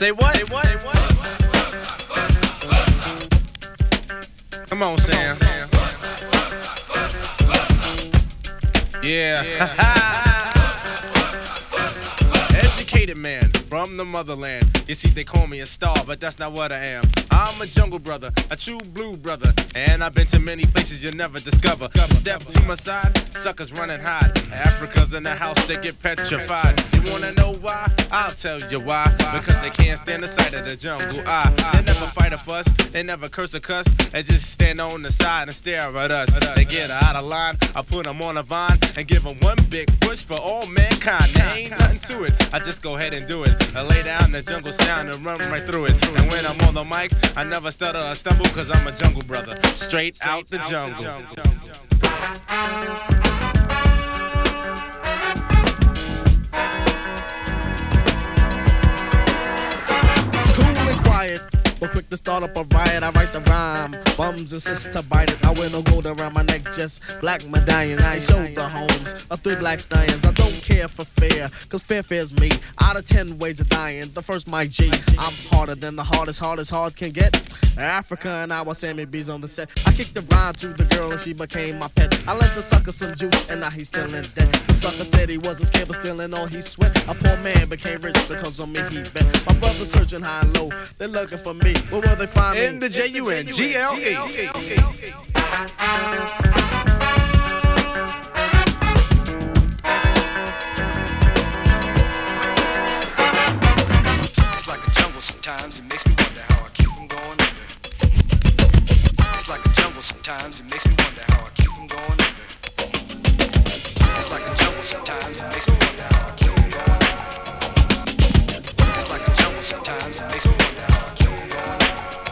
Say what? Say what? Say what? Come on, Sam. Yeah. Educated man from the motherland. You see, they call me a star, but that's not what I am. I'm a jungle brother, a true blue brother, and I've been to many places you'll never discover. Step to my side, suckers run and hide. Africa's in the house, they get petrified. You wanna know why? I'll tell you why. Because they can't stand the sight of the jungle. They never fight a fuss, they never curse or cuss. They just stand on the side and stare at us. They get out of line, I put them on a vine and give them one big push for all mankind. There ain't nothing to it, I just go ahead and do it. I lay down the jungle sound and run right through it. And when I'm on the mic, I never stutter or stumble, cause I'm a jungle brother, straight out the jungle. Cool and quiet, but quick to start up a riot. I write the rhyme, bums insist to bite it. I wear no gold around my neck, just black medallions. I show the homes of 3 black stallions. I don't care for fear, cause fear fears me. Out of 10 ways of dying, the first Mike G. I'm harder than the hardest hard can get. Africa and I was Sammy B's on the set. I kicked the rhyme to the girl and she became my pet. I left the sucker some juice and now he's still in debt. The sucker said he wasn't scared but still in all he sweat. A poor man became rich because on me he bet. My brother's searching high and low, they're looking for me. Where will they find me? In the Jungle. Sometimes it makes me wonder how I keep from going under. It's like a jungle sometimes, it makes me wonder how I keep from going under. It's like a jungle sometimes, it makes me wonder how I keep from going under. It's like a jungle sometimes, it makes me wonder how I keep from going under.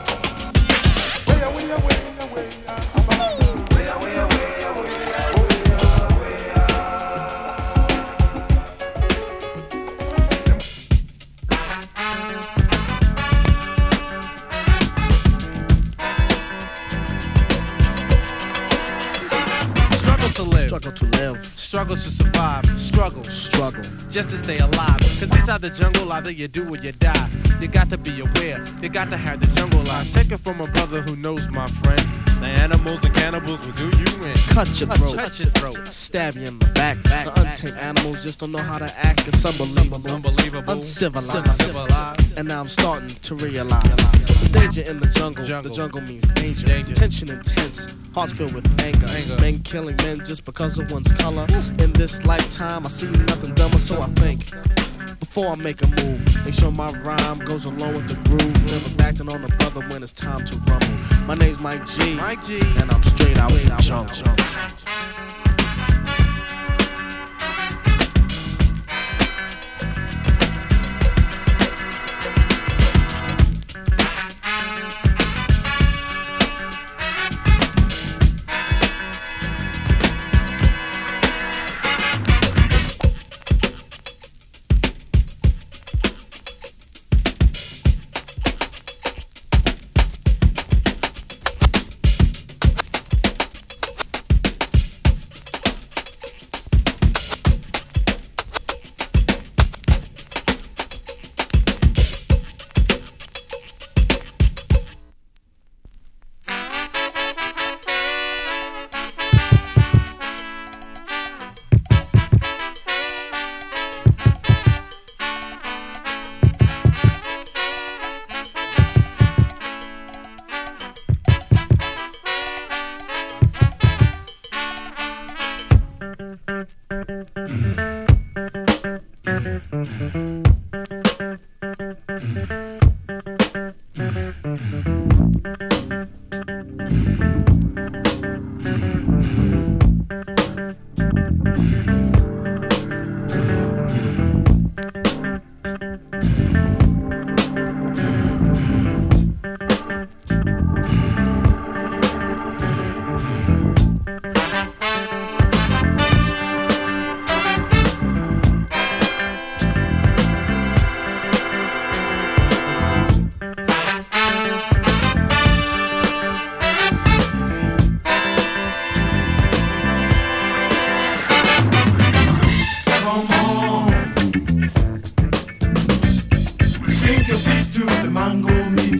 Struggle to live, struggle to survive, struggle just to stay alive. Cause inside the jungle, either you do or you die. You got to be aware, you got to have the jungle line. Take it from a brother who knows, my friend. The animals and cannibals will do you in. Cut your throat, stab you in the back. The untamed animals just don't know how to act. It's unbelievable, uncivilized. And now I'm starting to realize the danger in the jungle. The jungle means danger. Tension intense, hearts filled with anger. Men killing men just because of one's color. In this lifetime, I see nothing dumber, so I think before I make a move, make sure my rhyme goes along with the groove. Never backing on a brother when it's time to rumble. My name's Mike G, and I'm straight out the jungle.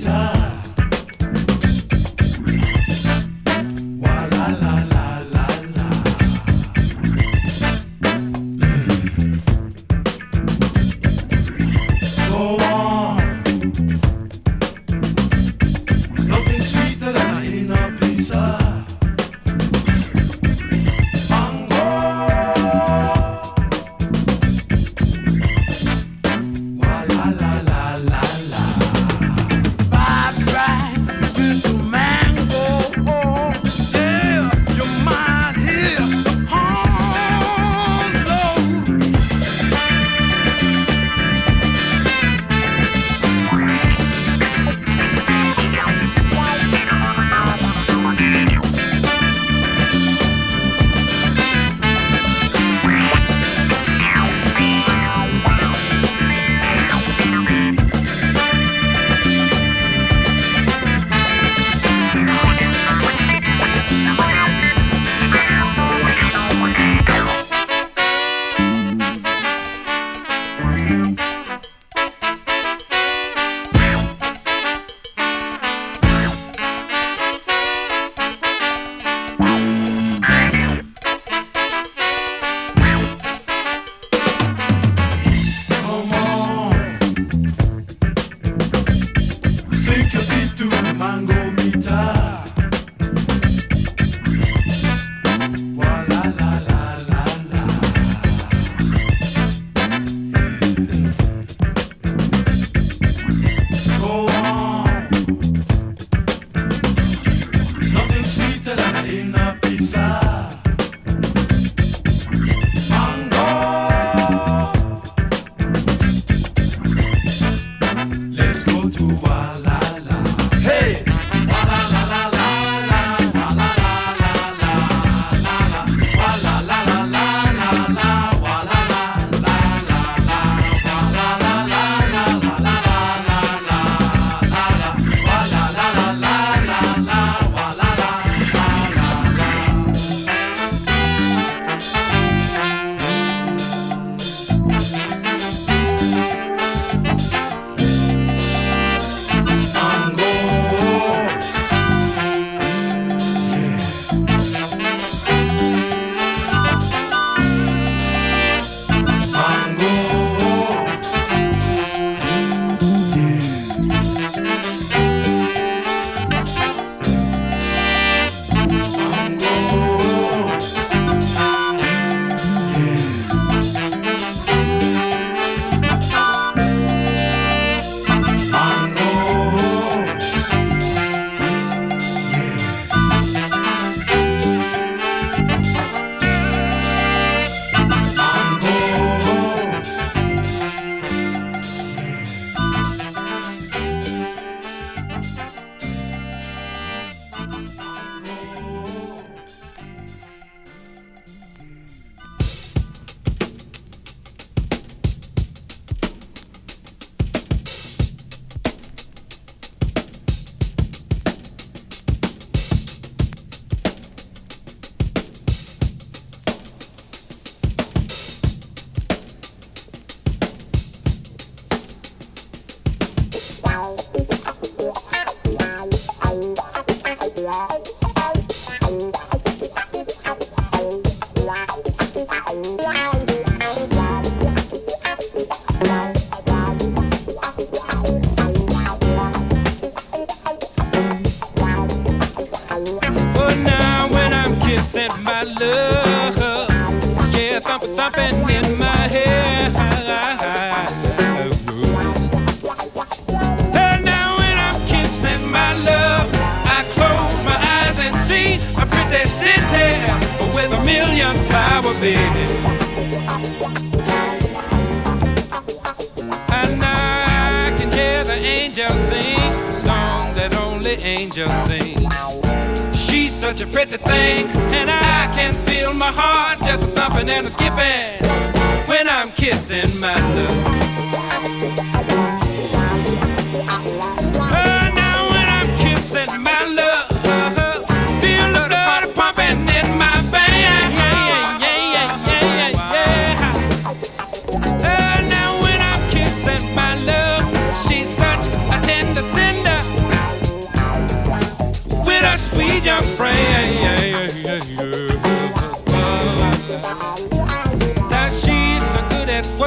Now when I'm kissing my love, she's such a tender cinder.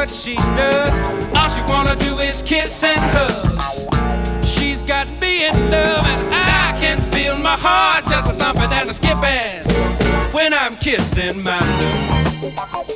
what she does. All she wanna do is kiss and hug. She's got me in love and I can feel my heart just a thumping and a skipping when I'm kissing my love.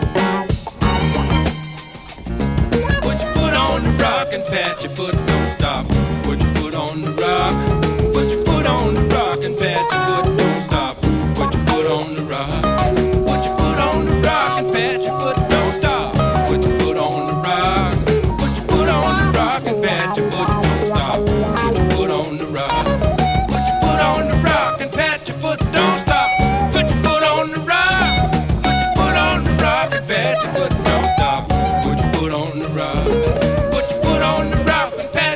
Put your foot on the rock and pat your foot, don't stop. Put your foot on the rock. Put your foot on the rock and pat your foot, don't stop. Put your foot on the rock. Put your foot on the rock and pat your foot, don't stop. Put your foot on the rock. Put your foot on the rock and pat your foot, don't stop. Put your foot on the rock. Put your foot on the rock and pat your foot, don't stop. Put your foot on the rock. Put your foot on the rock and pat your foot, don't stop. Put your foot on the rock. Put your foot on the rock and pat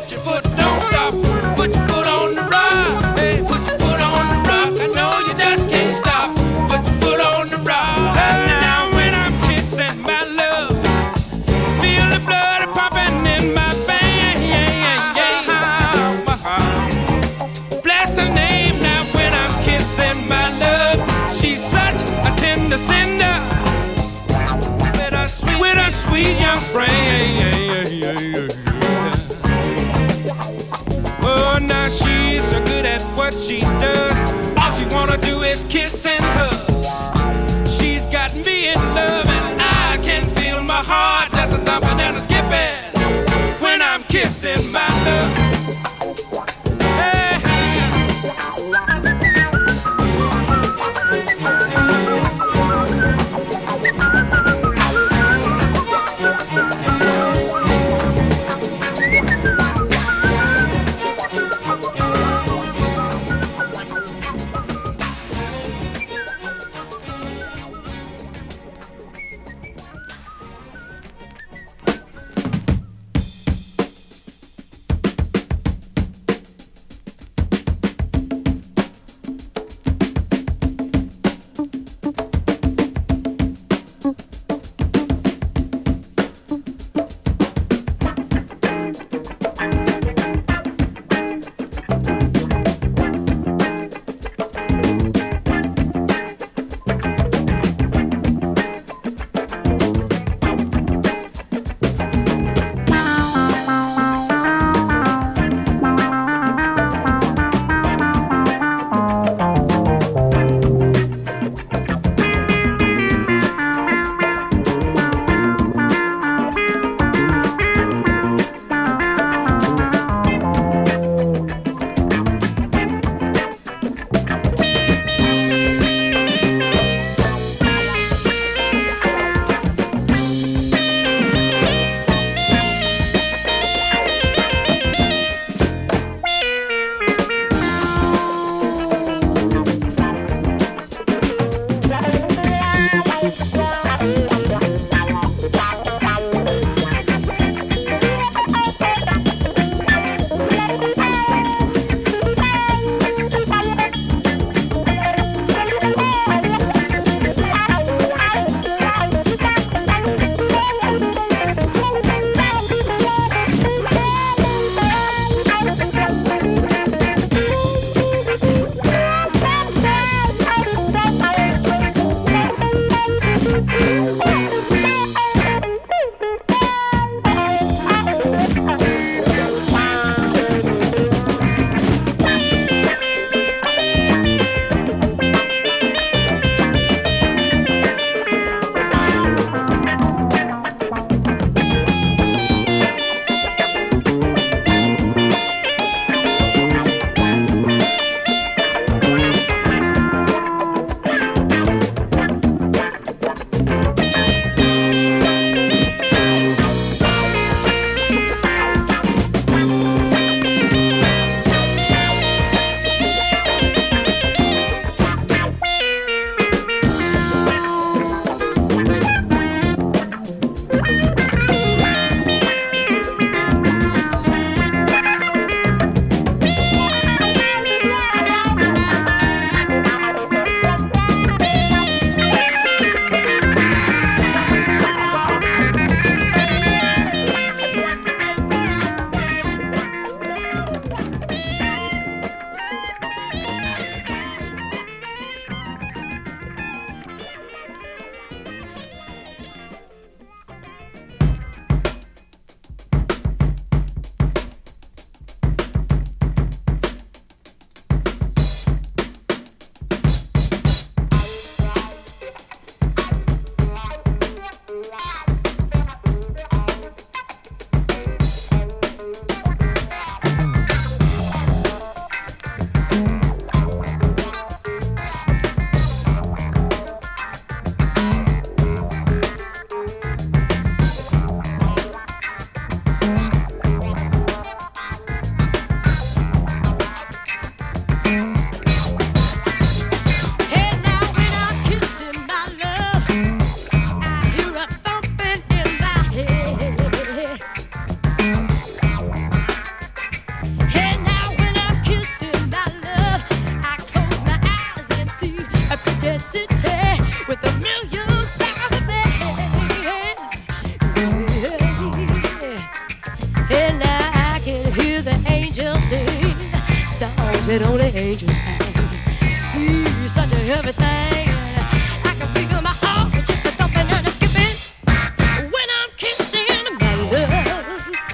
songs that only angels sing. He's such a heavy thing. I can feel my heart just a thumping and a skipping when I'm kissing my love.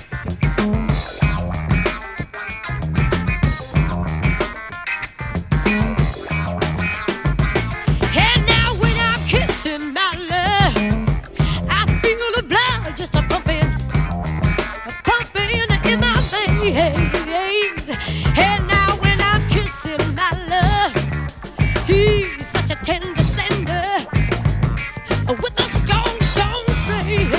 And now when I'm kissing my love, I feel the blood just a pumping in my veins. And now when I'm kissing my love, he's such a tender sender with a strong, strong flame.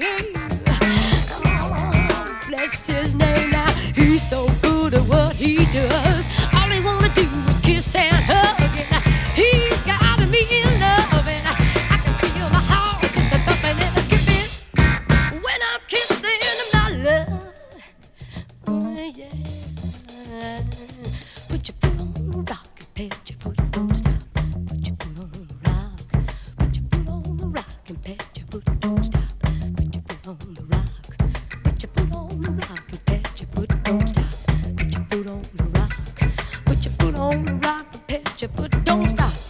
Oh, bless his name now. He's so good at what he does. All he wanna do is kiss and hug. And he's got me in love. And I can feel my heart just a thumping and a skipping when I'm kissing my love. Oh yeah. Put your foot on the rock and pat your foot, don't stop. Put your foot on the rock. Put your foot on the rock and pat your foot, don't stop. Put your foot on the rock. Put your foot on the rock and pat your foot, don't stop. Put your foot on the rock. Put your foot on the rock and pat your foot, don't stop.